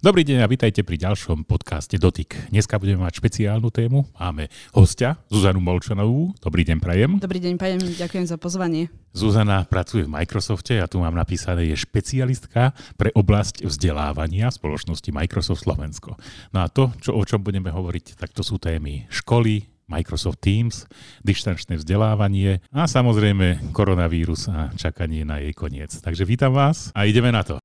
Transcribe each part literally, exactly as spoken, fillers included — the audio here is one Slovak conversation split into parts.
Dobrý deň a vítajte pri ďalšom podcaste Dotyk. Dneska budeme mať špeciálnu tému. Máme hostia, Zuzanu Molčanovú. Dobrý deň, prajem. Dobrý deň, prajem. Ďakujem za pozvanie. Zuzana pracuje v Microsofte, ja tu mám napísané, je špecialistka pre oblasť vzdelávania spoločnosti Microsoft Slovensko. No a to, čo, o čom budeme hovoriť, tak to sú témy školy, Microsoft Teams, dištančné vzdelávanie a samozrejme koronavírus a čakanie na jej koniec. Takže vítam vás a ideme na to.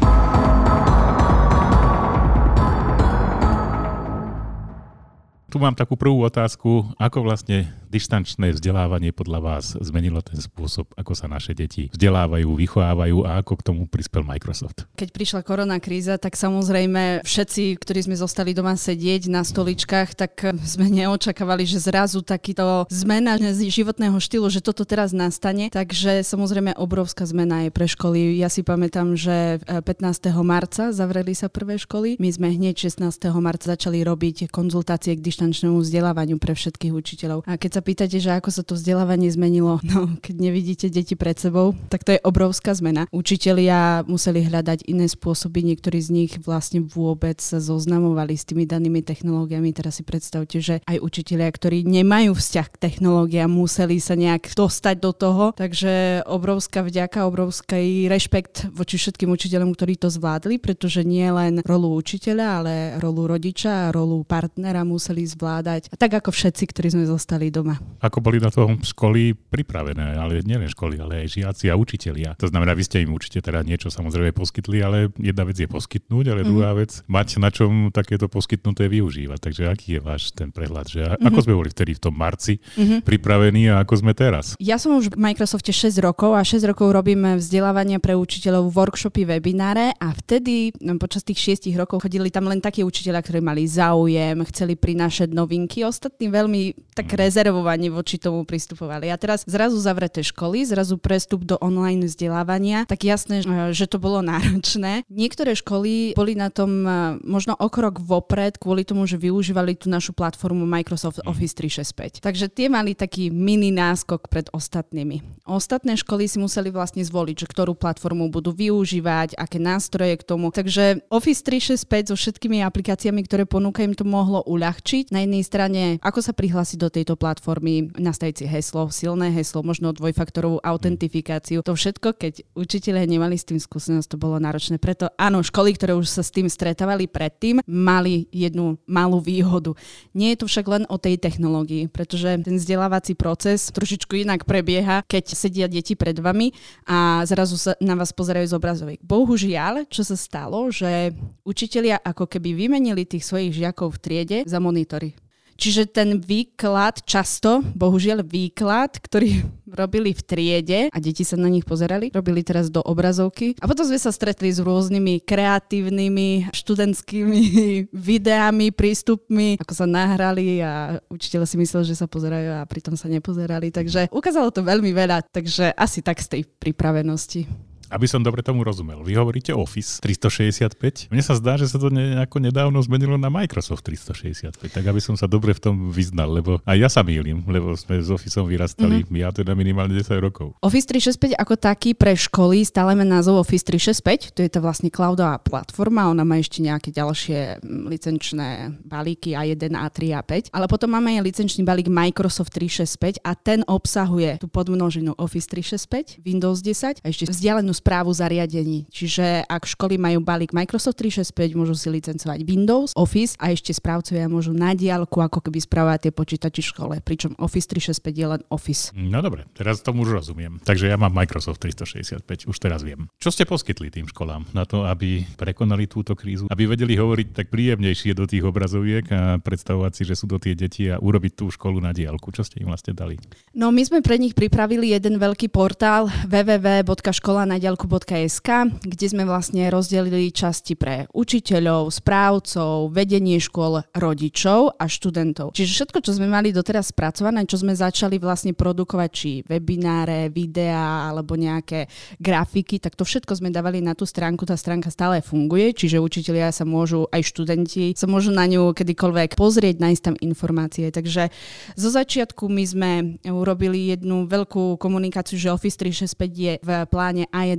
Tu mám takú prvú otázku, ako vlastne dištančné vzdelávanie podľa vás zmenilo ten spôsob, ako sa naše deti vzdelávajú, vychovávajú a ako k tomu prispel Microsoft? Keď prišla korona kríza, tak samozrejme všetci, ktorí sme zostali doma sedieť na stoličkách, tak sme neočakávali, že zrazu takýto zmena životného štýlu, že toto teraz nastane. Takže samozrejme obrovská zmena je pre školy. Ja si pamätám, že pätnásteho marca zavreli sa prvé školy. My sme hneď šestnásteho marca začali robiť konzultácie k dištančnému vzdelávaniu pre všetkých učiteľov. A keď sa pýtate, že ako sa to vzdelávanie zmenilo, no keď nevidíte deti pred sebou, tak to je obrovská zmena. Učitelia museli hľadať iné spôsoby, niektorí z nich vlastne vôbec sa zoznamovali s tými danými technológiami. Teraz si predstavte, že aj učitelia, ktorí nemajú vzťah k technológiám, museli sa nejak dostať do toho. Takže obrovská vďaka, obrovský rešpekt voči všetkým učiteľom, ktorí to zvládli, pretože nie len rolu učiteľa, ale rolu rodiča a rolu partnera museli zvládať. A tak ako všetci, ktorí sme zostali doma. Ako boli na to školy pripravené, ale nielen školy, ale aj žiaci a učitelia. To znamená, vy ste im určite teda niečo samozrejme poskytli, ale jedna vec je poskytnúť, ale mm. druhá vec mať na čom takéto poskytnuté využívať. Takže aký je váš ten prehľad, že mm-hmm. ako sme boli vtedy v tom marci mm-hmm. pripravení a ako sme teraz? Ja som už v Microsofte šesť rokov a šesť rokov robíme vzdelávania pre učiteľov, workshopy, webináre a vtedy počas tých šiestich rokov chodili tam len takí učiteľia, ktorí mali záujem, chceli prinášať novinky. Ostatní veľmi tak rezervovane voči tomu pristupovali. A teraz zrazu zavreté školy, zrazu prestup do online vzdelávania, tak jasné, že to bolo náročné. Niektoré školy boli na tom možno o krok vopred kvôli tomu, že využívali tú našu platformu Microsoft Office tristošesťdesiatpäť. Takže tie mali taký mini náskok pred ostatnými. Ostatné školy si museli vlastne zvoliť, že ktorú platformu budú využívať, aké nástroje k tomu. Takže Office tristošesťdesiatpäť so všetkými aplikáciami, ktoré ponúka, im to mohlo uľahčiť. Na jednej strane, ako sa prihlásiť do tejto platformy, nastaviť si heslo, silné heslo, možno dvojfaktorovú autentifikáciu. To všetko, keď učitelia nemali s tým skúsenosť, to bolo náročné. Preto áno, školy, ktoré už sa s tým stretávali predtým, mali jednu malú výhodu. Nie je to však len o tej technológii, pretože ten vzdelávací proces trošičku inak prebieha, keď sedia deti pred vami a zrazu sa na vás pozerajú z obrazoviek. Bohužiaľ, čo sa stalo, že učitelia ako keby vymenili tých svojich žiakov v triede za monitory. Čiže ten výklad, často, bohužiaľ výklad, ktorý robili v triede a deti sa na nich pozerali, robili teraz do obrazovky. A potom sme sa stretli s rôznymi kreatívnymi študentskými videami, prístupmi, ako sa nahrali a učiteľ si myslel, že sa pozerajú a pritom sa nepozerali. Takže ukázalo to veľmi veľa, takže asi tak z tej pripravenosti. Aby som dobre tomu rozumel, vy hovoríte Office tristošesťdesiatpäť. Mne sa zdá, že sa to nejako nedávno zmenilo na Microsoft tristošesťdesiatpäť, tak aby som sa dobre v tom vyznal, lebo aj ja sa mýlim, lebo sme s Officeom vyrastali, mm-hmm. ja teda minimálne desať rokov. Office tristošesťdesiatpäť ako taký pre školy stále má názov Office tristošesťdesiatpäť, to je to vlastne cloudová platforma, ona má ešte nejaké ďalšie licenčné balíky á jeden, á tri, á päť, ale potom máme aj licenčný balík Microsoft tristošesťdesiatpäť a ten obsahuje tú podmnožinu Office tristošesťdesiatpäť, Windows desať a ešte vzdialenú správu zariadení. Čiže ak školy majú balík Microsoft tristošesťdesiatpäť, môžu si licencovať Windows, Office a ešte správcovia môžu na diaľku ako keby správovať tie počítače v škole, pričom Office tristošesťdesiatpäť je len Office. No dobre, teraz tomu už rozumiem. Takže ja mám Microsoft tristošesťdesiatpäť, už teraz viem. Čo ste poskytli tým školám na to, aby prekonali túto krízu, aby vedeli hovoriť tak príjemnejšie do tých obrazoviek a predstavovať si, že sú to tie deti a urobiť tú školu na diaľku? Čo ste im vlastne dali? No my sme pre nich pripravili jeden veľký portál w w w bodka škola na diaľku bodka es ká, kde sme vlastne rozdelili časti pre učiteľov, správcov, vedenie škôl, rodičov a študentov. Čiže všetko, čo sme mali doteraz spracované, čo sme začali vlastne produkovať, či webináre, videá alebo nejaké grafiky, tak to všetko sme dávali na tú stránku. Tá stránka stále funguje, čiže učitelia sa môžu, aj študenti sa môžu na ňu kedykoľvek pozrieť, nájsť tam informácie. Takže zo začiatku my sme urobili jednu veľkú komunikáciu, že Office tristošesťdesiatpäť je v pláne á jeden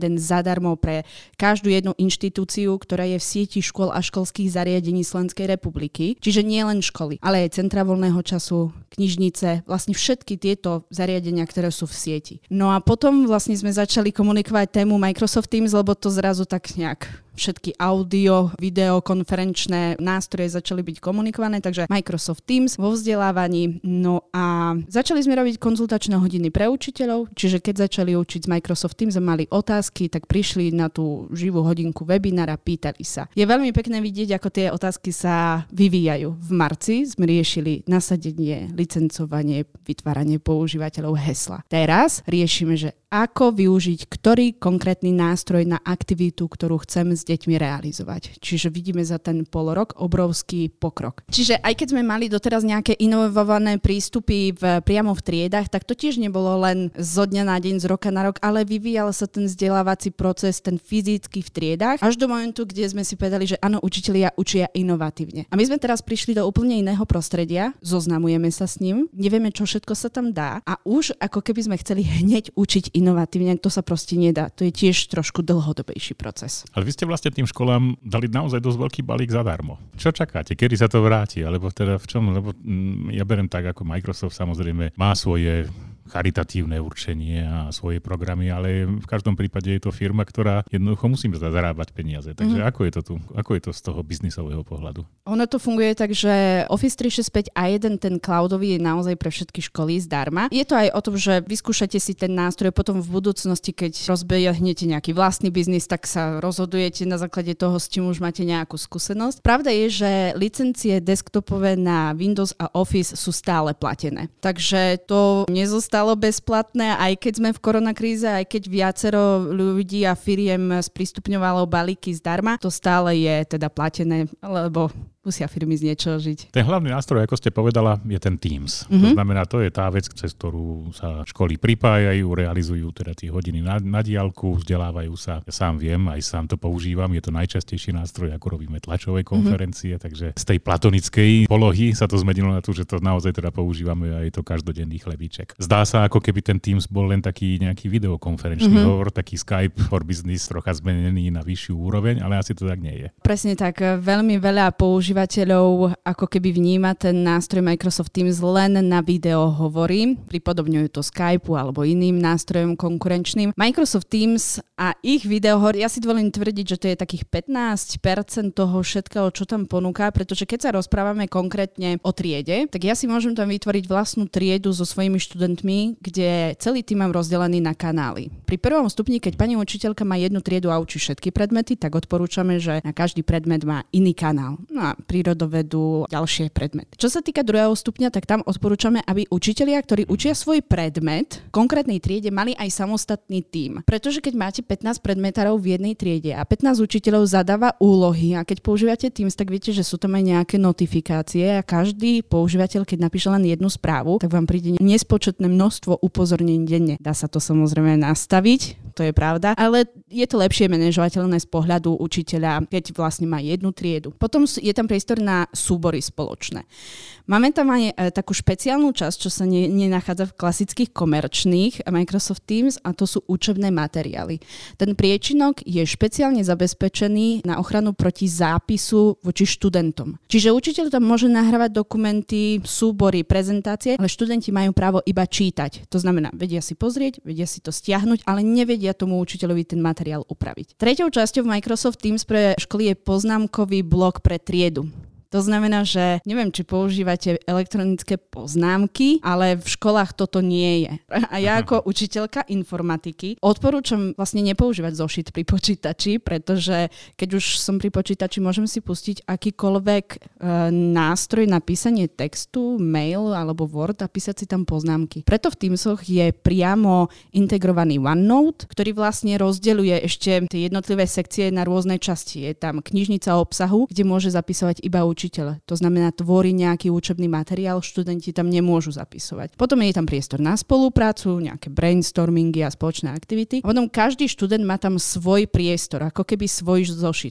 jeden zadarmo pre každú jednu inštitúciu, ktorá je v sieti škôl a školských zariadení Slovenskej republiky. Čiže nie len školy, ale aj centra voľného času, knižnice, vlastne všetky tieto zariadenia, ktoré sú v sieti. No a potom vlastne sme začali komunikovať tému Microsoft Teams, lebo to zrazu tak nejak všetky audio, video, konferenčné nástroje začali byť komunikované, takže Microsoft Teams vo vzdelávaní. No a začali sme robiť konzultačné hodiny pre učiteľov, čiže keď začali učiť z Microsoft Teams a mali otázky, tak prišli na tú živú hodinku webinára, pýtali sa. Je veľmi pekné vidieť, ako tie otázky sa vyvíjajú. V marci sme riešili nasadenie, licencovanie, vytváranie používateľov hesla. Teraz riešime, že ako využiť ktorý konkrétny nástroj na aktivitu, ktorú chcem s deťmi realizovať. Čiže vidíme za ten pol rok obrovský pokrok. Čiže aj keď sme mali doteraz nejaké inovované prístupy v, priamo v triedách, tak to tiež nebolo len zo dňa na deň, z roka na rok, ale vyvíjal sa ten vzdelávací proces, ten fyzický v triedách, až do momentu, kde sme si povedali, že áno, učitelia učia inovatívne. A my sme teraz prišli do úplne iného prostredia, zoznamujeme sa s ním, nevieme, čo všetko sa tam dá a už ako keby sme chceli hneď učiť inovatívne, to sa proste nedá. To je tiež trošku dlhodobejší proces. Ale vy ste vlastne tým školám dali naozaj dosť veľký balík zadarmo. Čo čakáte? Kedy sa to vráti? Alebo teda v čom? Lebo mm, ja beriem tak, ako Microsoft samozrejme má svoje charitatívne určenie a svoje programy, ale v každom prípade je to firma, ktorá jednoducho musí zarábať peniaze. Takže mm-hmm. ako je to tu? Ako je to z toho biznisového pohľadu? Ono to funguje tak, že Office tristošesťdesiatpäť a jeden ten cloudový je naozaj pre všetky školy zdarma. Je to aj o tom, že vyskúšate si ten nástroj, potom v budúcnosti, keď rozbehnete nejaký vlastný biznis, tak sa rozhodujete na základe toho, s čím už máte nejakú skúsenosť. Pravda je, že licencie desktopové na Windows a Office sú stále platené. Takže to nezostalo bezplatné, aj keď sme v koronakríze, aj keď viacero ľudí a firiem sprístupňovalo balíky zdarma, to stále je teda platené, lebo musia firmy z niečoho žiť. Ten hlavný nástroj, ako ste povedala, je ten Teams. Mm-hmm. To znamená, to je tá vec, cez ktorú sa školy pripájajú, realizujú teda tie hodiny na, na diaľku, vzdelávajú sa. Ja sám viem, aj sám to používam, je to najčastejší nástroj, ako robíme tlačové konferencie, mm-hmm. takže z tej platonickej polohy sa to zmenilo na to, že to naozaj teda používame a je to každodenný chlebíček. Zdá sa, ako keby ten Teams bol len taký nejaký videokonferenčný mm-hmm. hovor, taký Skype for business, trocha zmenený na vyššiu úroveň, ale asi to tak nie je. Presne tak, veľmi veľa používateľov užívateľov ako keby vníma ten nástroj Microsoft Teams len na video hovory. Pripodobňujú to Skypeu alebo iným nástrojom konkurenčným. Microsoft Teams a ich videohovory, ja si dovolím tvrdiť, že to je takých pätnásť percent toho všetkého, čo tam ponúka, pretože keď sa rozprávame konkrétne o triede, tak ja si môžem tam vytvoriť vlastnú triedu so svojimi študentmi, kde celý tým mám rozdelený na kanály. Pri prvom stupni, keď pani učiteľka má jednu triedu a učí všetky predmety, tak odporúčame, že na každý predmet má iný kanál. No a prírodovedu, ďalšie predmety. Čo sa týka druhého stupňa, tak tam odporúčame, aby učitelia, ktorí učia svoj predmet v konkrétnej triede, mali aj samostatný tím. Pretože keď máte pätnásť predmetárov v jednej triede a pätnásť učiteľov zadáva úlohy a keď používate Teams, tak viete, že sú tam aj nejaké notifikácie a každý používateľ, keď napíše len jednu správu, tak vám príde nespočetné množstvo upozornení denne. Dá sa to samozrejme nastaviť, to je pravda, ale je to lepšie manažovateľné z pohľadu učiteľa, keď vlastne má jednu triedu. Potom je tam priestor na súbory spoločné. Máme tam aj e, takú špeciálnu časť, čo sa ne, nenachádza v klasických komerčných Microsoft Teams, a to sú učebné materiály. Ten priečinok je špeciálne zabezpečený na ochranu proti zápisu voči študentom. Čiže učiteľ tam môže nahrávať dokumenty, súbory, prezentácie, ale študenti majú právo iba čítať. To znamená, vedia si pozrieť, vedia si to stiahnuť, ale nevedia tomu učiteľovi ten materiál upraviť. Treťou časťou Microsoft Teams pre školy je poznámkový blok pre triedu. To znamená, že neviem, či používate elektronické poznámky, ale v školách toto nie je. A ja ako učiteľka informatiky odporúčam vlastne nepoužívať zošit pri počítači, pretože keď už som pri počítači, môžem si pustiť akýkoľvek e, nástroj na písanie textu, mail alebo Word a písať si tam poznámky. Preto v Teamsoch je priamo integrovaný OneNote, ktorý vlastne rozdeľuje ešte tie jednotlivé sekcie na rôzne časti. Je tam knižnica obsahu, kde môže zapisovať iba učiteľ. Učiteľe. To znamená, tvorí nejaký učebný materiál, študenti tam nemôžu zapisovať. Potom je tam priestor na spoluprácu, nejaké brainstormingy a spoločné aktivity. A potom každý študent má tam svoj priestor, ako keby svoj zošit. A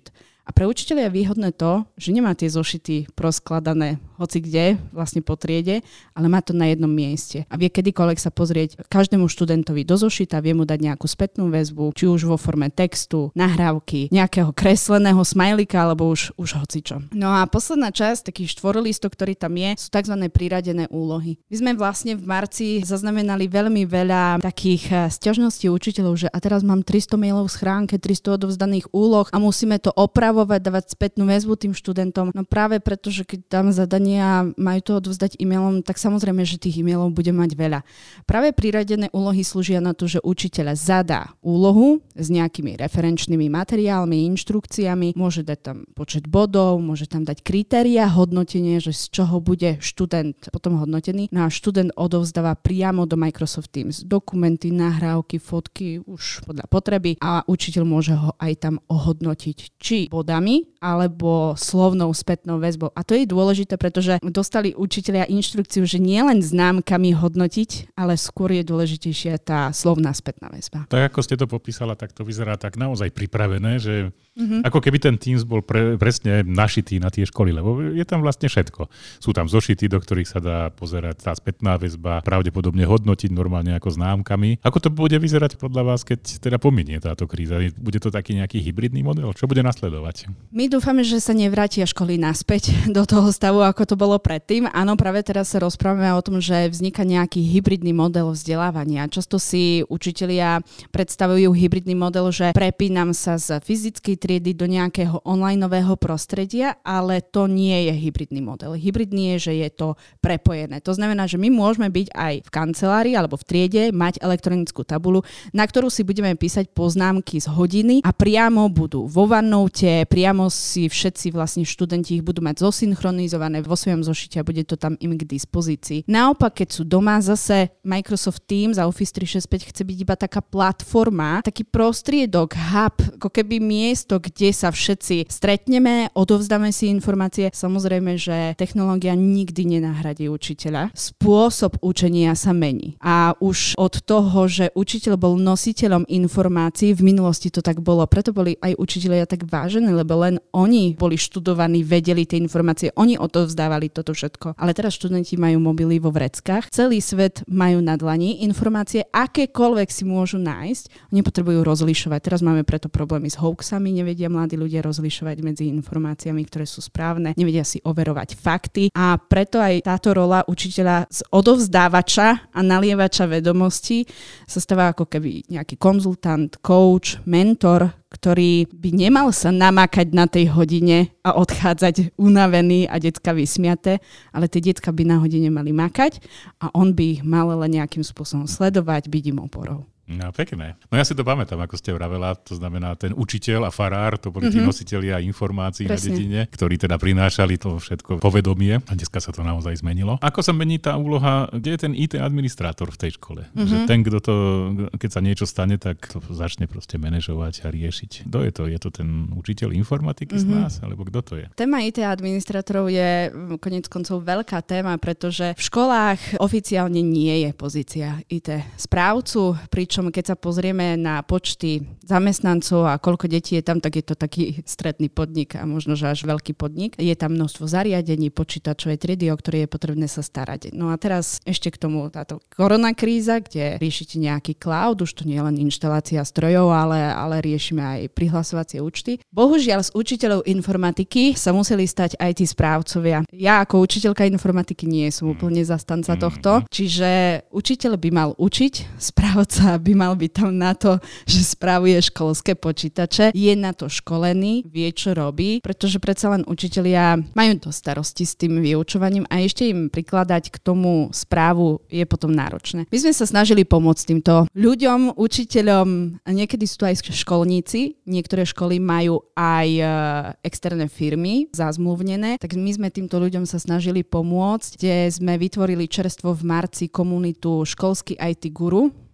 A pre učiteľa je výhodné to, že nemá tie zošity proskladané hoci kde, vlastne po triede, ale má to na jednom mieste. A vie kedykoľvek sa pozrieť každému študentovi do zošita, vie mu dať nejakú spätnú väzbu, či už vo forme textu, nahrávky, nejakého kresleného smajlika, alebo už, už hocičo. No a posledná časť, taký štvorlistok, ktorý tam je, sú tzv. Priradené úlohy. My sme vlastne v marci zaznamenali veľmi veľa takých sťažností učiteľov, že a teraz mám tristo mailov v schránke, tristo odovzdaných úloh a musíme to opravovať, dávať spätnú väzbu tým študentom. No práve preto, že keď dám zadanie a majú to odovzdať e-mailom, tak samozrejme, že tých e-mailov bude mať veľa. Práve priradené úlohy slúžia na to, že učiteľ zadá úlohu s nejakými referenčnými materiálmi, inštrukciami, môže dať tam počet bodov, môže tam dať kritéria hodnotenie, že z čoho bude študent potom hodnotený. No a študent odovzdáva priamo do Microsoft Teams dokumenty, nahrávky, fotky, už podľa potreby a učiteľ môže ho aj tam ohodnotiť, či bodami, alebo slovnou spätnou väzbou. A to je dôležité, pretože dostali učitelia inštrukciu, že nie len známkami hodnotiť, ale skôr je dôležitejšia tá slovná spätná väzba. Tak ako ste to popísala, tak to vyzerá tak naozaj pripravené, že mm-hmm. ako keby ten Teams bol pre, presne našitý na tie školy, lebo je tam vlastne všetko. Sú tam zošity, do ktorých sa dá pozerať tá spätná väzba, pravdepodobne hodnotiť normálne ako známkami. Ako to bude vyzerať podľa vás, keď teda pominie táto kríza? Bude to taký nejaký hybridný model? Čo bude nasledovať? My dúfame, že sa nevrátia školy naspäť do toho stavu, ako to bolo predtým. Áno, práve teraz sa rozprávame o tom, že vzniká nejaký hybridný model vzdelávania. Často si učitelia predstavujú hybridný model, že prepínam sa z fyzickej triedy do nejakého onlineového prostredia, ale to nie je hybridný model. Hybridný je, že je to prepojené. To znamená, že my môžeme byť aj v kancelárii alebo v triede, mať elektronickú tabuľu, na ktorú si budeme písať poznámky z hodiny a priamo budú vo OneNote, priamo si všetci vlastne študenti ich budú mať zosynchronizované vo svojom zošite a bude to tam im k dispozícii. Naopak, keď sú doma, zase Microsoft Teams a Office tristošesťdesiatpäť chce byť iba taká platforma, taký prostriedok, hub, ako keby miesto, kde sa všetci stretneme, odovzdáme si informácie. Samozrejme, že technológia nikdy nenahradí učiteľa. Spôsob učenia sa mení. A už od toho, že učiteľ bol nositeľom informácií, v minulosti to tak bolo, preto boli aj učitelia tak vážení, lebo len oni boli študovaní, vedeli tie informácie, oni odovzdávali toto všetko. Ale teraz študenti majú mobily vo vreckách, celý svet majú na dlani, informácie akékoľvek si môžu nájsť, oni potrebujú rozlišovať. Teraz máme preto problémy s hoaxami, nevedia mladí ľudia rozlišovať medzi informáciami, ktoré sú správne, nevedia si overovať fakty a preto aj táto rola učiteľa z odovzdávača a nalievača vedomostí sa stáva ako keby nejaký konzultant, coach, mentor, ktorý by nemal sa namakať na tej hodine a odchádzať unavený a decka vysmiaté, ale tie decka by na hodine mali makať a on by ich mal len nejakým spôsobom sledovať, byť im oporou. No pekné. No ja si to pamätám, ako ste vravela, to znamená ten učiteľ a farár, to boli tí mm-hmm. nositelia informácií Presne. Na dedine, ktorí teda prinášali to všetko povedomie a dneska sa to naozaj zmenilo. Ako sa mení tá úloha, kde je ten í té administrátor v tej škole? Mm-hmm. Že ten, kto to, keď sa niečo stane, tak to začne proste manažovať a riešiť. Kto je to? Je to ten učiteľ informatiky mm-hmm. z nás? Alebo kto to je? Téma í té administrátorov je koniec koncov veľká téma, pretože v školách oficiálne nie je pozícia í té správcu, pričom keď sa pozrieme na počty zamestnancov a koľko detí je tam, tak je to taký stredný podnik a možno, že až veľký podnik. Je tam množstvo zariadení, počítačovej triedy, o ktoré je potrebné sa starať. No a teraz ešte k tomu táto koronakríza, kde riešite nejaký cloud, už to nie je len inštalácia strojov, ale, ale riešime aj prihlasovacie účty. Bohužiaľ z učiteľov informatiky sa museli stať aj tí správcovia. Ja ako učiteľka informatiky nie som úplne zastanca tohto, čiže učiteľ by mal učiť, správca by mal byť tam na to, že správuje školské počítače, je na to školený, vie, čo robí, pretože predsa len učitelia majú to starosti s tým vyučovaním a ešte im prikladať k tomu správu je potom náročné. My sme sa snažili pomôcť týmto ľuďom, učiteľom, a niekedy sú to aj školníci, niektoré školy majú aj externé firmy zazmluvnené, tak my sme týmto ľuďom sa snažili pomôcť, kde sme vytvorili čerstvo v marci komunitu Školský í té guru,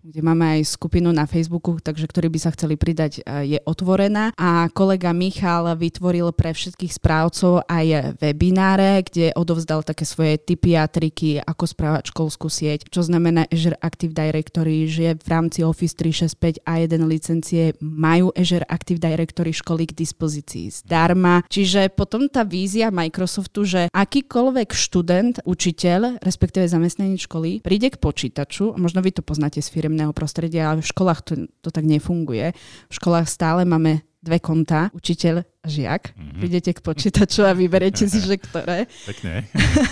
kde máme aj skupinu na Facebooku, takže ktorí by sa chceli pridať, je otvorená. A kolega Michal vytvoril pre všetkých správcov aj webináre, kde odovzdal také svoje tipy a triky, ako správať školskú sieť, čo znamená Azure Active Directory, že v rámci Office tristošesťdesiatpäť a jeden licencie majú Azure Active Directory školy k dispozícii zdarma. Čiže potom tá vízia Microsoftu, že akýkoľvek študent, učiteľ, respektíve zamestnanec školy, príde k počítaču, a možno vy to poznáte z firemného prostredia, ale v školách to, to tak nefunguje. V školách stále máme dve kontá, učiteľ a žiak. Mm-hmm. Prídete k počítaču a vyberiete si, že ktoré. Pekne.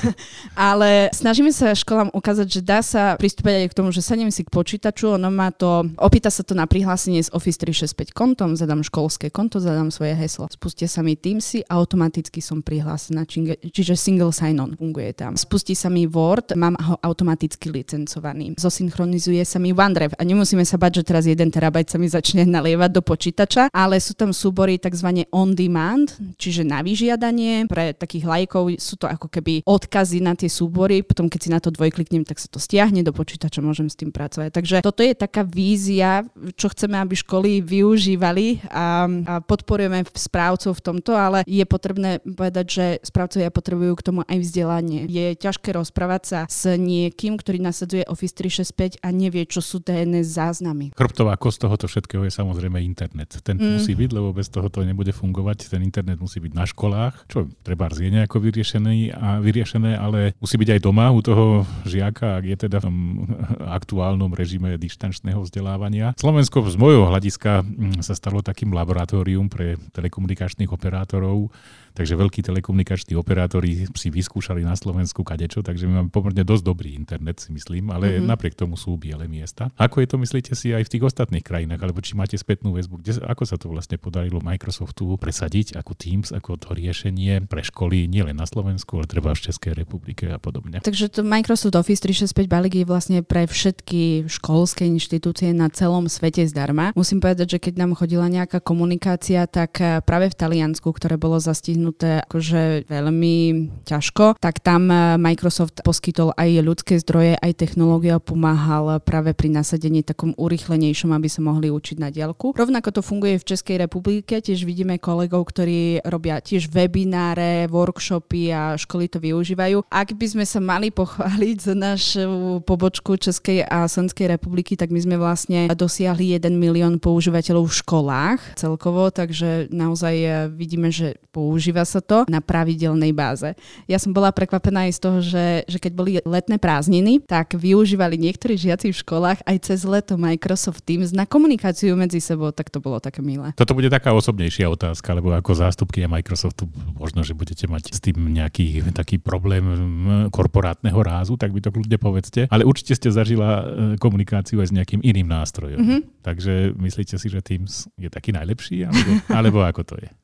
Ale snažíme sa školám ukázať, že dá sa pristúpať aj k tomu, že sadím si k počítaču, ono má to, opýta sa to na prihlásenie s Office tristošesťdesiatpäť kontom, zadám školské konto, zadám svoje heslo. Spustia sa mi Teamsy, automaticky som prihlásená, čiže single sign-on funguje tam. Spustí sa mi Word, mám ho automaticky licencovaný. Zosynchronizuje sa mi OneDrive a nemusíme sa bať, že teraz jeden terabajt sa mi začne nalievať do počítača, ale sú tam súbory tzv. On demand, čiže na vyžiadanie. Pre takých lajkov sú to ako keby odkazy na tie súbory, potom keď si na to dvojkliknem, tak sa to stiahne do počítača, môžem s tým pracovať. Takže toto je taká vízia, čo chceme, aby školy využívali a, a podporujeme správcov v tomto, ale je potrebné povedať, že správcovia potrebujú k tomu aj vzdelanie. Je ťažké rozprávať sa s niekým, ktorý nasadzuje Office tristošesťdesiatpäť a nevie, čo sú té en es záznamy. Chrbtová kosť tohoto všetkého je samozrejme internet. Ten mm. musí byť, lebo bez toho to nebude fungovať. Ten internet musí byť na školách, čo treba je nejako vyriešené, a vyriešené, ale musí byť aj doma u toho žiaka, ak je teda v tom aktuálnom režime dištančného vzdelávania. Slovensko z môjho hľadiska sa stalo takým laboratórium pre telekomunikačných operátorov, takže veľkí telekomunikační operátori si vyskúšali na Slovensku kadečo, takže my máme pomerne dosť dobrý internet, si myslím, ale mm-hmm. napriek tomu sú biele miesta. Ako je to, myslíte si, aj v tých ostatných krajinách, alebo či máte spätnú väzbu, kde, ako sa to vlastne podarilo Microsoftu presadiť, ako Teams, ako to riešenie pre školy nielen na Slovensku, ale treba v Českej republike a podobne. Takže to Microsoft Office tristošesťdesiatpäť balík je vlastne pre všetky školské inštitúcie na celom svete zdarma. Musím povedať, že keď nám chodila nejaká komunikácia, tak práve v Taliansku, ktoré bolo zastihnuté akože veľmi ťažko, tak tam Microsoft poskytol aj ľudské zdroje, aj technológia, pomáhal práve pri nasadení takom urýchlenejšom, aby sa mohli učiť na diaľku. Rovnako to funguje v Českej republike, tiež vidíme kolegov, ktorí robia tiež webináre, workshopy a školy to využívajú. Ak by sme sa mali pochváliť za našu pobočku Českej a Slovenskej republiky, tak my sme vlastne dosiahli jeden milión používateľov v školách celkovo, takže naozaj vidíme, že používa sa to na pravidelnej báze. Ja som bola prekvapená aj z toho, že, že keď boli letné prázdniny, tak využívali niektorí žiaci v školách aj cez leto Microsoft Teams na komunikáciu medzi sebou, tak to bolo také milé. Toto bude taká osobnejšia otázka, lebo ako zástupkynia Microsoftu možno, že budete mať s tým nejaký taký problém korporátneho rázu, tak by to kľudne povedzte, ale určite ste zažila komunikáciu aj s nejakým iným nástrojom. Mm-hmm. Takže myslíte si, že Teams je taký najlepší, alebo, alebo ako to je?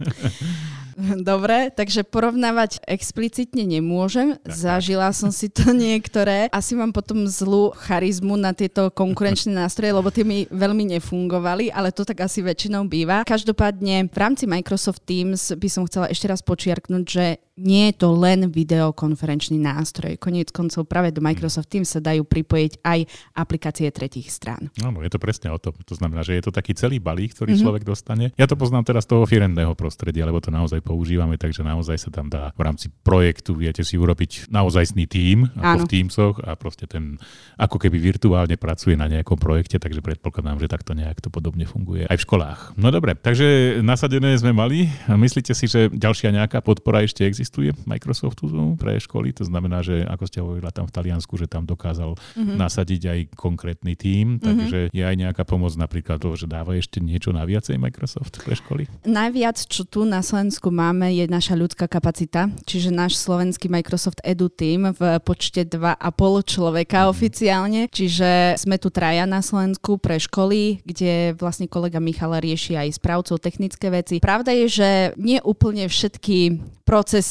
Dobre, takže porovnávať explicitne nemôžem. Zažila som si to niektoré. Asi mám potom zlú charizmu na tieto konkurenčné nástroje, lebo tie mi veľmi nefungovali, ale to tak asi väčšinou býva. Každopádne v rámci Microsoft Teams by som chcela ešte raz počiarknúť, že nie je to len videokonferenčný nástroj. Koniec koncov práve do Microsoft Teams sa dajú pripojiť aj aplikácie tretích strán. Áno, je to presne o tom. To znamená, že je to taký celý balík, ktorý mm-hmm. človek dostane. Ja to poznám teraz z toho firemného prostredia, lebo to naozaj používame, takže naozaj sa tam dá v rámci projektu, viete si urobiť naozajstný tím, ako Áno. v Teamsoch a proste ten ako keby virtuálne pracuje na nejakom projekte, takže predpokladám, že takto nejak to podobne funguje aj v školách. No dobre, takže nasadené sme mali. Myslíte si, že ďalšia nejaká podpora ešte existuje? Existuje Microsoftu pre školy, to znamená, že ako ste hovorila tam v Taliansku, že tam dokázal mm-hmm. nasadiť aj konkrétny tím, takže mm-hmm. je aj nejaká pomoc napríklad toho, že dáva ešte niečo naviacej Microsoft pre školy? Najviac, čo tu na Slovensku máme, je naša ľudská kapacita, čiže náš slovenský Microsoft Edu Team v počte dva a pol človeka mm-hmm. oficiálne, čiže sme tu traja na Slovensku pre školy, kde vlastne kolega Michal rieši aj správcov technické veci. Pravda je, že nie úplne všetky procesy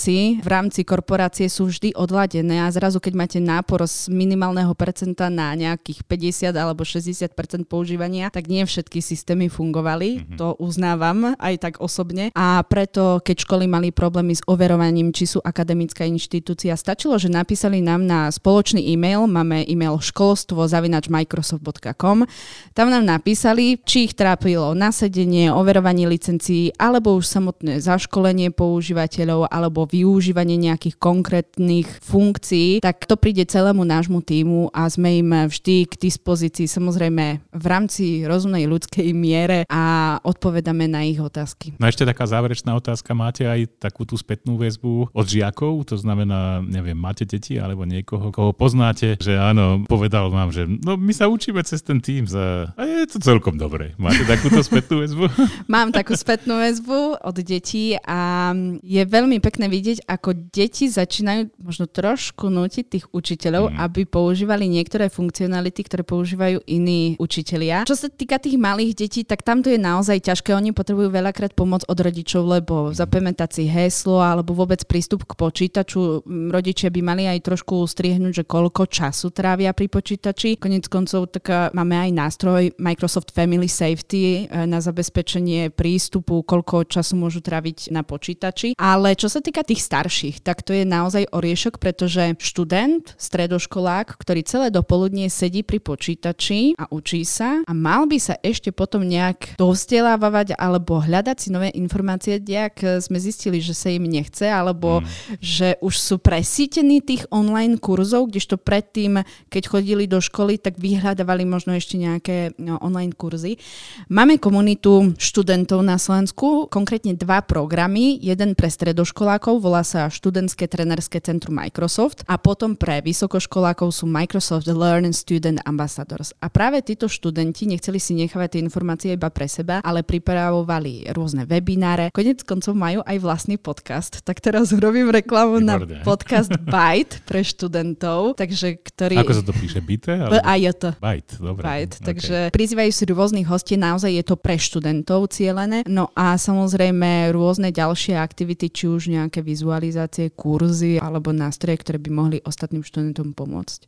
procesy v rámci korporácie sú vždy odladené a zrazu, keď máte nápor z minimálneho percenta na nejakých päťdesiat alebo šesťdesiat percent používania, tak nie všetky systémy fungovali. Mm-hmm. To uznávam aj tak osobne. A preto, keď školy mali problémy s overovaním, či sú akademická inštitúcia, stačilo, že napísali nám na spoločný e-mail, máme e-mail školstvo zavináč microsoft bodka com. Tam nám napísali, či ich trápilo nasedenie, overovanie licencií, alebo už samotné zaškolenie používateľov, alebo využívanie nejakých konkrétnych funkcií, tak to príde celému nášmu tímu a sme im vždy k dispozícii, samozrejme v rámci rozumnej ľudskej miere a odpovedáme na ich otázky. No ešte taká záverečná otázka, máte aj takú tú spätnú väzbu od žiakov, to znamená, neviem, máte deti alebo niekoho, koho poznáte, že áno, povedal vám, že no my sa učíme cez ten Teams a, a je to celkom dobre. Máte takúto spätnú väzbu? Mám takú spätnú väzbu od detí a je veľmi pekné vidieť, ako deti začínajú možno trošku nútiť tých učiteľov, mm. aby používali niektoré funkcionality, ktoré používajú iní učitelia. Čo sa týka tých malých detí, tak tam to je naozaj ťažké. Oni potrebujú veľakrát pomoc od rodičov, lebo mm. zapamätať si heslo alebo vôbec prístup k počítaču. Rodičia by mali aj trošku striehnúť, že koľko času trávia pri počítači. Koniec koncov tak máme aj nástroj Microsoft Family Safety na zabezpečenie prístupu, koľko času môžu tráviť na počítači. Ale čo sa týka tých starších, tak to je naozaj oriešok, pretože študent, stredoškolák, ktorý celé dopoludnie sedí pri počítači a učí sa a mal by sa ešte potom nejak dovzdelávať alebo hľadať si nové informácie, jak sme zistili, že sa im nechce, alebo mm. že už sú presítení tých online kurzov, kdežto predtým, keď chodili do školy, tak vyhľadávali možno ešte nejaké no, online kurzy. Máme komunitu študentov na Slovensku, konkrétne dva programy. Jeden pre stredoškolákov, volá sa Študentské trenerské centrum Microsoft a potom pre vysokoškolákov sú Microsoft Learn Student Ambassadors. A práve títo študenti nechceli si nechávať tie informácie iba pre seba, ale pripravovali rôzne webináre. Koniec koncov majú aj vlastný podcast. Tak teraz urobím reklamu na podcast Byte pre študentov. Takže, ktorý... Ako sa to píše? Byte? B A J T. Byte, dobre. Byte. Okay. Takže prizývajú si rôznych hostí, naozaj je to pre študentov cielené. No a samozrejme rôzne ďalšie aktivity, či už nejaké vizualizácie, kurzy alebo nástroje, ktoré by mohli ostatným študentom pomôcť.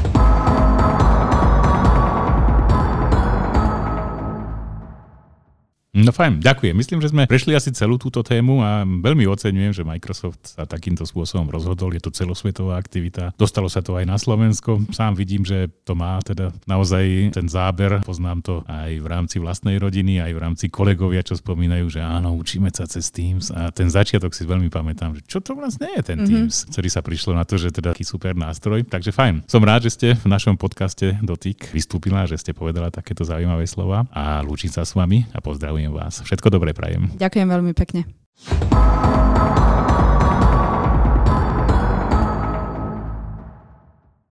No fajn, ďakujem. Myslím, že sme prešli asi celú túto tému a veľmi oceňujem, že Microsoft sa takýmto spôsobom rozhodol. Je to celosvetová aktivita. Dostalo sa to aj na Slovensko. Sám vidím, že to má teda naozaj ten záber. Poznám to aj v rámci vlastnej rodiny, aj v rámci kolegovia, čo spomínajú, že áno, učíme sa cez Teams. A ten začiatok si veľmi pamätám, že čo to vlastne je ten mm-hmm. Teams, ktorý sa prišlo na to, že teda taký super nástroj. Takže fajn. Som rád, že ste v našom podcaste Dotyk vystúpila, že ste povedala takéto zaujímavé slova a lúčim sa s vami a pozdravujem vás. Všetko dobré prajem. Ďakujem veľmi pekne.